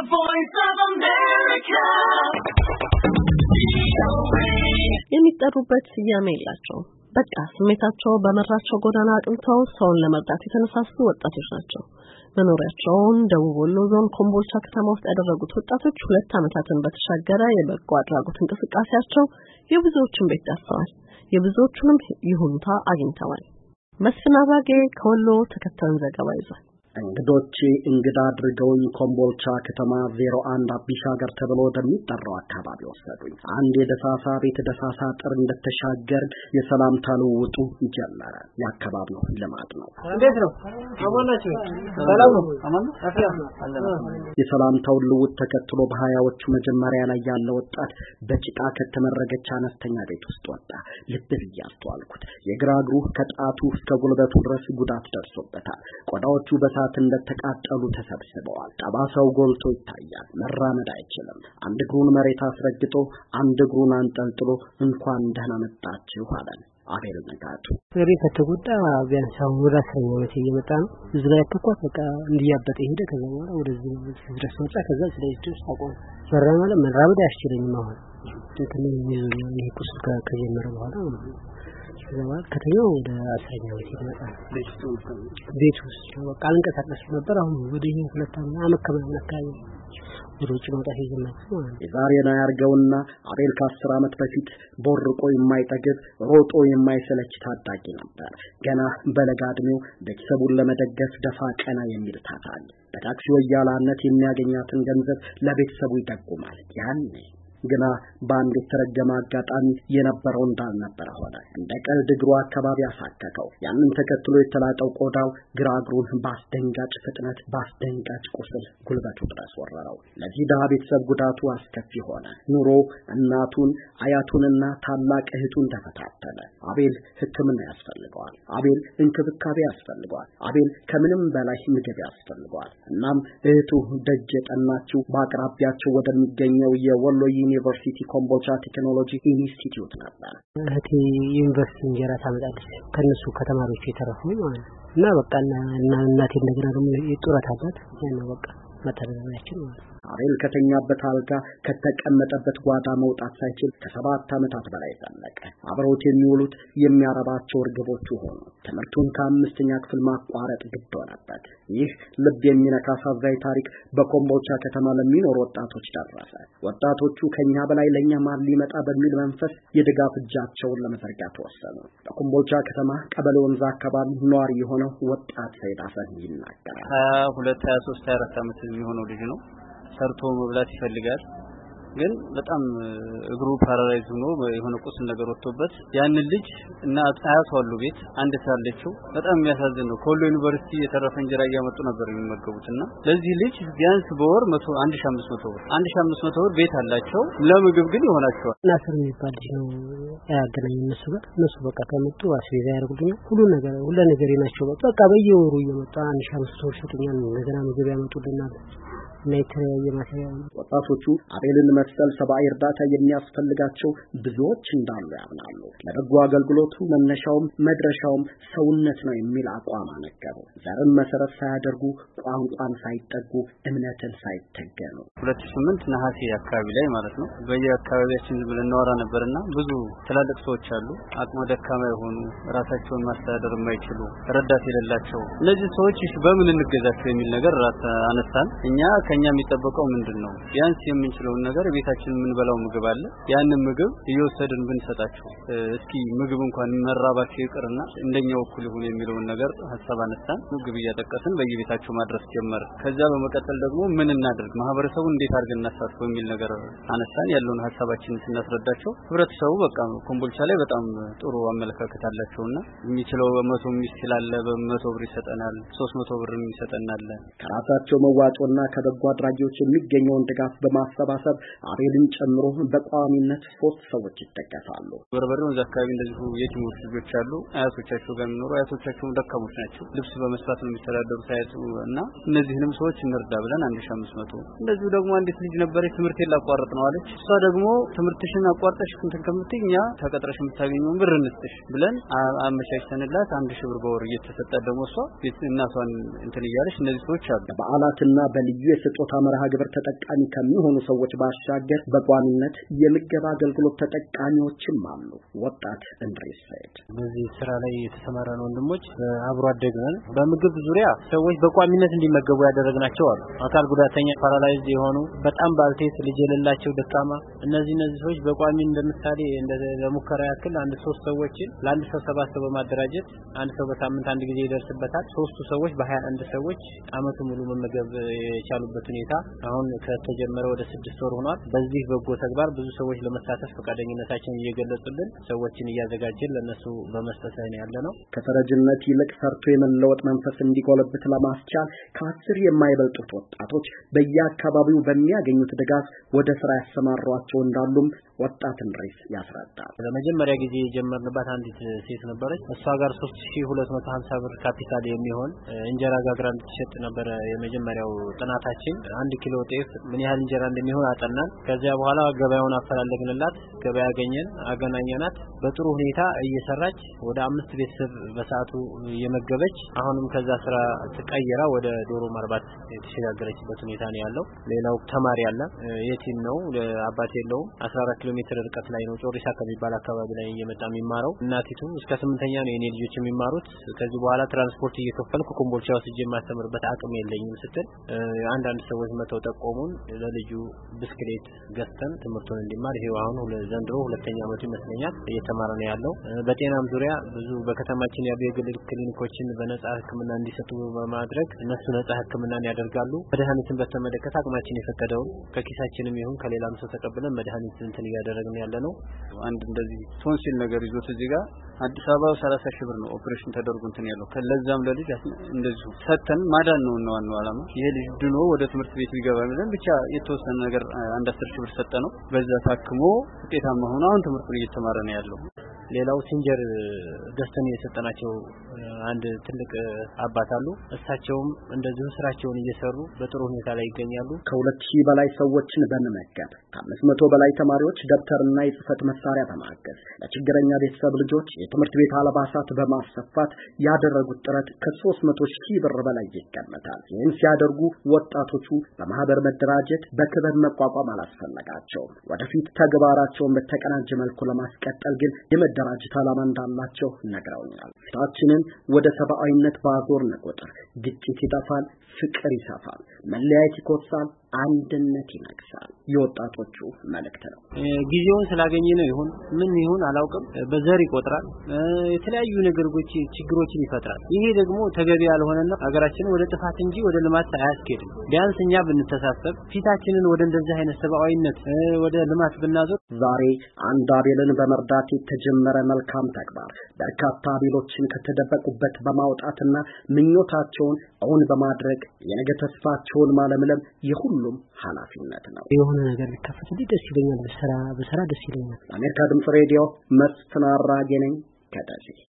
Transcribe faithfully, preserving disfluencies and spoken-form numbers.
voice of America. የሚጠሩበት ስያሜ የላቸው በቃ ስሜታቸው በመራቸው ጎዳና አቅንተው ሰውን ለመርዳት የተነሳሱ ወጣቶች ናቸው። መኖሪያቸውን ደቡብ ወሎ ዞን ኮምቦልቻ ከተማ ውስጥ ያደረጉት ወጣቶች ሁለት ዓመታትን በተሻገረ የበጎ አድራጎት እንቅስቃሴያቸው የብዙዎችን ቤት ዳሰዋል። የብዙዎቹንም ይሁንታ አግኝተዋል። መስፍን አባጌ ከወሎ ተከታዩን ዘገባ ይዟል። እንግዶቼ እንግዳ አድርገውኝ ኮምቦልቻ ከተማ ዜሮ አንድ አቢሻገር ተብሎ ወደሚጠራው አካባቢ ወሰዱኝ። አንድ የደሳሳ ቤት ደሳሳ ጥር እንደተሻገር የሰላምታ ልውውጡ ጀመረ። የአካባቢው ልማድ ነው። እንዴት ነው? አማናችሁ? ሰላም ነው? አማን አፍያ አለና የሰላምታው ልውውጥ ተከትሎ በሀያዎቹ መጀመሪያ ላይ ያለ ወጣት በጭቃ ከተመረገች አነስተኛ ቤት ውስጥ ወጣ። ልብ ብዬ አስተዋልኩት። የግራ እግሩ ከጣቱ እስከ ጉልበቱ ድረስ ጉዳት ደርሶበታል። ቆዳዎቹ በሳ እንደተቃጠሉ ተሰብስበዋል። ጠባሳው ጎልቶ ይታያል። መራመድ አይችልም። አንድ እግሩን መሬት አስረግጦ አንድ እግሩን አንጠልጥሎ እንኳን ደህና መጣችሁ አለን። አቤል ነጋቱ ወሬ ከተጎዳ ቢያንስ አሁን ወደ አስረኛ ዓመት እየመጣ ነው። እዚህ ላይ ተቋት በቃ እንዲያበጠ ሄደ። ከዛ በኋላ ወደዚህ ድረስ ወጣ። ከዛ ስለዚህ ድረስ አቆም መራመድ መራመድ አያስችለኝም። አሁን እንትን ይዞኛል። ይሄ ቁስል ከጀመረ በኋላ ዘማል ከተኛው ወደ አስረኛ ዓመት ይመጣ ቤት ውስጥ በቃ አንቀሳቀስ ነበር። አሁን ወደ ይሄ ሁለት ዓመት ከመናከ አካባቢ ወሮጭ መውጣት ይጀምራል። የዛሬ ነው ያርገውና አቤል ከአስር ዓመት በፊት ቦርቆ የማይጠግብ ሮጦ የማይሰለች ታዳጊ ነበር። ገና በለጋ ዕድሜው ቤተሰቡን ለመደገፍ ደፋ ቀና የሚል ታታል። በታክሲ ወያላነት የሚያገኛትን ገንዘብ ለቤተሰቡ ይጠቁማል። ያኔ ግና በአንድ የተረገመ አጋጣሚ የነበረው እንዳልነበረ ሆነ። እንደ ቀልድ እግሩ አካባቢ አሳከከው። ያንን ተከትሎ የተላጠው ቆዳው ግራ እግሩን በአስደንጋጭ ፍጥነት በአስደንጋጭ ቁስል ጉልበቱ ድረስ ወረረው። ለዚህ ድሃ ቤተሰብ ጉዳቱ አስከፊ ሆነ። ኑሮ እናቱን አያቱንና ታላቅ እህቱን ተፈታተነ። አቤል ሕክምና ያስፈልገዋል። አቤል እንክብካቤ ያስፈልገዋል። አቤል ከምንም በላይ ምግብ ያስፈልገዋል። እናም እህቱ ደጅ የጠናችው በአቅራቢያቸው ወደሚገኘው የወሎ ዩኒቨርሲቲ ኮምቦልቻ ቴክኖሎጂ ኢንስቲትዩት ነበር። እህቴ ዩኒቨርሲቲ እንጀራ ታመጣለች ከነሱ ከተማሪዎች የተረፈው ማለት እና በቃ እና እናቴ እንደገና ደግሞ የጡረት አባት ያነ በቃ መተዳደሪያችን ማለት አቤል ከተኛበት አልጋ ከተቀመጠበት ጓዳ መውጣት ሳይችል ከሰባት ዓመታት በላይ ዘለቀ። አብረውት የሚውሉት የሚያረባቸው እርግቦቹ ሆኑ። ትምህርቱን ከአምስተኛ ክፍል ማቋረጥ ግድ ሆነበት። ይህ ልብ የሚነካ አሳዛኝ ታሪክ በኮምቦልቻ ከተማ ለሚኖሩ ወጣቶች ደረሰ። ወጣቶቹ ከኛ በላይ ለኛ ማን ሊመጣ በሚል መንፈስ የድጋፍ እጃቸውን ለመዘርጋት ወሰኑ። በኮምቦልቻ ከተማ ቀበሌ ወንዝ አካባቢ ነዋሪ የሆነው ወጣት ሰይድ አሰን ይናገራል። ሀያ ሁለት ሀያ ሶስት ሀያ አራት ዓመት የሚሆነው ልጅ ነው። ሰርቶ መብላት ይፈልጋል። ግን በጣም እግሩ ፓራላይዝ ሆኖ የሆነ ቁስል ነገር ወጥቶበት ያን ልጅ እና አያቷሉ ቤት አንድ ሳለችው በጣም የሚያሳዝን ነው። ኮሎ ዩኒቨርሲቲ የተረፈ እንጀራ እያመጡ ነበር የሚመገቡትና ለዚህ ልጅ ቢያንስ በወር አንድ ሺህ አምስት መቶ ብር አንድ ሺህ አምስት መቶ ብር ቤት አላቸው። ለምግብ ግን ይሆናቸዋል። ናስር የሚባል ልጅ ነው ያገናኝ እነሱ ጋር እነሱ በቃ ከመጡ አስቤዛ ያደርጉልኛል። ሁሉ ነገር ሁሉ ነገር ይናቸው በቃ በየወሩ እየመጣ አንድ ሺህ አምስት መቶ ብር ሰጡኛል። እንደገና ምግብ ያመጡልናል። ለተለያየ ማቴሪያል ወጣቶቹ አቤልን መሰል ሰብአዊ እርዳታ የሚያስፈልጋቸው ብዙዎች እንዳሉ ያምናሉ። ለበጎ አገልግሎቱ መነሻውም መድረሻውም ሰውነት ነው የሚል አቋም አነገቡ። ዘርን መሰረት ሳያደርጉ ቋንቋን ሳይጠጉ እምነትን ሳይተገኑ ሁለት ሺህ ስምንት ነሐሴ አካባቢ ላይ ማለት ነው በየአካባቢያችን ዝም ብለን እናወራ ነበርና ብዙ ትላልቅ ሰዎች አሉ አቅመ ደካማ የሆኑ ራሳቸውን ማስተዳደር የማይችሉ ረዳት የሌላቸው እነዚህ ሰዎች በምን እንገዛቸው የሚል ነገር አነሳን። እኛ ከኛ የሚጠበቀው ምንድነው? ቢያንስ የምንችለው ነገር ቤታችን ምን በላው ምግብ አለ። ያንን ምግብ እየወሰድን ብንሰጣቸው እስኪ ምግብ እንኳን መራባቸው ይቅርና እንደኛው እኩል ይሁን የሚለውን ነገር ሐሳብ አነሳን። ምግብ እያጠቀስን በየቤታቸው ማድረስ ጀመር። ከዛ በመቀጠል ደግሞ ምን እናደርግ ማህበረሰቡ እንዴት አድርገን እናሳትፈው የሚል ነገር አነሳን። ያለውን ሐሳባችንን ስናስረዳቸው ህብረተሰቡ በቃ ኮምቦልቻ ላይ በጣም ጥሩ አመለካከት አላቸውና የሚችለው በመቶ ይችላል በመቶ ብር ይሰጠናል ሶስት መቶ ብር ይሰጠናል። ከራሳቸው መዋጮና ከበጎ አድራጊዎች የሚገኘውን ድጋፍ በማሰባሰብ አቤልን ጨምሮ በቋሚነት ሶስት ሰዎች ይጠቀሳሉ። በርበሬው እዛ አካባቢ እንደዚሁ የቲሞች ልጆች አሉ። አያቶቻቸው ጋር የሚኖሩ አያቶቻቸው ደካሞች ናቸው። ልብስ በመስፋት ነው የሚተዳደሩት አያቱና እነዚህንም ሰዎች እንርዳ ብለን አንድ ሺህ አምስት መቶ እንደዚሁ ደግሞ አንዲት ልጅ ነበረች ትምህርቴን ላቋርጥ ነው አለች። እሷ ደግሞ ትምህርትሽን አቋርጠሽ እንትን ከምትኛ ተቀጥረሽ የምታገኘውን ብር እንስጥሽ ብለን አመቻችተንላት አንድ ሺህ ብር በወር እየተሰጠ ደግሞ እሷ እናቷን እንትን እያለች እነዚህ ሰዎች አሉ። በዓላትና በልዩ ስጦታ መርሃ ግብር ተጠቃሚ ከሚሆኑ ሰዎች ባሻገር በቋሚነት የምገባ አገልግሎት ተጠቃሚዎችም አሉ። ወጣት እንድሪስ ሰይድ በዚህ ስራ ላይ የተሰማራን ወንድሞች አብሮ አደግነን በምግብ ዙሪያ ሰዎች በቋሚነት እንዲመገቡ ያደረግናቸው አሉ። አካል ጉዳተኛ ፓራላይዝ የሆኑ በጣም ባልቴት ልጅ የሌላቸው ደካማ እነዚህ እነዚህ ሰዎች በቋሚ እንደምሳሌ እንደ ለሙከራ ያክል አንድ ሶስት ሰዎችን ለአንድ ሰው ሰባት ሰው በማደራጀት አንድ ሰው በሳምንት አንድ ጊዜ ይደርስበታል። ሶስቱ ሰዎች በሃያ አንድ ሰዎች አመቱ ሙሉ መመገብ የቻሉበት ሁኔታ አሁን ከተጀመረ ወደ ስድስት ወር ሆኗል። በዚህ በጎ ተግባር ብዙ ሰዎች ለመሳተፍ ፈቃደኝነታቸውን እየገለጹልን ሰዎችን እያዘጋጀን ለነሱ በመስጠት ላይ ያለነው ከተረጅነት ይልቅ ሰርቶ የመለወጥ መንፈስ እንዲጎለብት ለማስቻል ከአስር የማይበልጡት ወጣቶች በየአካባቢው በሚያገኙት ድጋፍ ወደ ስራ ያሰማሯቸው እንዳሉም ወጣት እንድሪስ ያስረዳል። ለመጀመሪያ ጊዜ የጀመርንባት አንዲት ሴት ነበረች። እሷ ጋር ሶስት ሺህ ሁለት መቶ ሀምሳ ብር ካፒታል የሚሆን እንጀራ ጋግራ እንድትሸጥ ነበር የመጀመሪያው ጥናታችን። አንድ ኪሎ ጤፍ ምን ያህል እንጀራ እንደሚሆን አጠናን። ከዚያ በኋላ ገበያውን አፈላለግንላት፣ ገበያ ያገኘን፣ አገናኘናት። በጥሩ ሁኔታ እየሰራች ወደ አምስት ቤተሰብ በሰዓቱ የመገበች አሁንም ከዛ ስራ ተቀይራ ወደ ዶሮ ማርባት የተሸጋገረችበት ሁኔታ ነው ያለው። ሌላው ተማሪ አለ፣ የቲም ነው፣ አባት የለውም። አስራ አራት ኪሎ ሜትር ርቀት ላይ ነው ጮሪሳ ከሚባል አካባቢ ላይ እየመጣ የሚማረው። እናቲቱ እስከ ስምንተኛ ነው የኔ ልጆች የሚማሩት። ከዚህ በኋላ ትራንስፖርት እየከፈልኩ ኮምቦልቻ ወስጄ የማስተምርበት አቅም የለኝም ስትል አንድ አንድ ሰዎች መተው ጠቆሙን። ለልጁ ብስክሌት ገዝተን ትምህርቱን እንዲማር ይሄው አሁን ዘንድሮ ሁለተኛ ዓመቱ ይመስለኛል እየተማረ ነው ያለው። በጤናም ዙሪያ ብዙ በከተማችን ያሉ የግል ክሊኒኮችን በነጻ ሕክምና እንዲሰጡ በማድረግ እነሱ ነጻ ሕክምናን ያደርጋሉ። መድኃኒትን በተመለከተ አቅማችን የፈቀደውን ከኪሳችንም ይሁን ከሌላም ሰው ተቀብለን መድኃኒት እንትን እያደረግን ያለ ነው። አንድ እንደዚህ ቶንሲል ነገር ይዞት እዚህ ጋር አዲስ አበባ ሰላሳ ሺህ ብር ነው ኦፕሬሽን ተደርጎ እንትን ያለው። ከለዛም ለልጅ እንደዚሁ ሰተን ማዳን ነው ነው ዋናው ዓላማ። ይሄ ልጅ ድኖ ወደ ትምህርት ቤት ቢገባ ብለን ብቻ የተወሰነ ነገር አንድ አስር ሺህ ብር ሰጠ ነው። በዛ ታክሞ ውጤታማ ሆኖ አሁን ትምህርቱን እየተማረ ነው ያለው። ሌላው ሲንጀር ገዝተን የሰጠናቸው አንድ ትልቅ አባት አሉ። እሳቸውም እንደዚሁ ስራቸውን እየሰሩ በጥሩ ሁኔታ ላይ ይገኛሉ። ከሁለት ሺህ በላይ ሰዎችን በመመገብ ከአምስት መቶ በላይ ተማሪዎች ደብተርና የጽህፈት መሳሪያ በማገዝ ለችግረኛ ቤተሰብ ልጆች የትምህርት ቤት አልባሳት በማሰፋት ያደረጉት ጥረት ከሶስት መቶ ሺህ ብር በላይ ይገመታል። ይህን ሲያደርጉ ወጣቶቹ በማህበር መደራጀት በክበብ መቋቋም አላስፈለጋቸውም። ወደፊት ተግባራቸውን በተቀናጀ መልኩ ለማስቀጠል ግን የመደራጀት ዓላማ እንዳላቸው ነግረውኛል። ታችንን ወደ ሰብአዊነት ባዞርን ቁጥር ግጭት ይጠፋል፣ ፍቅር ይሰፋል፣ መለያየት ይኮሳል፣ አንድነት ይነግሳል። የወጣቶቹ መልእክት ነው። ጊዜውን ስላገኘ ነው ይሁን ምን ይሁን አላውቅም፣ በዘር ይቆጥራል፣ የተለያዩ ነገሮች ችግሮችን ይፈጥራል። ይሄ ደግሞ ተገቢ ያልሆነና ሀገራችንን ወደ ጥፋት እንጂ ወደ ልማት አያስኬድም። ቢያንስ እኛ ብንተሳሰብ ፊታችንን ወደ እንደዚህ አይነት ሰብአዊነት ወደ ልማት ብናዞር። ዛሬ አንድ አቤልን በመርዳት የተጀመረ መልካም ተግባር በርካታ አቤሎችን ከተደበቁበት በማውጣትና ምኞታቸውን እውን በማድረግ የነገ ተስፋቸውን ማለምለም የሁሉም ኃላፊነት ነው። የሆነ ነገር ሊከፈትልኝ ደስ ይለኛል። በስራ በስራ ደስ ይለኛል። አሜሪካ ድምጽ ሬዲዮ መስፍን አራጌ ነኝ ከደሴ።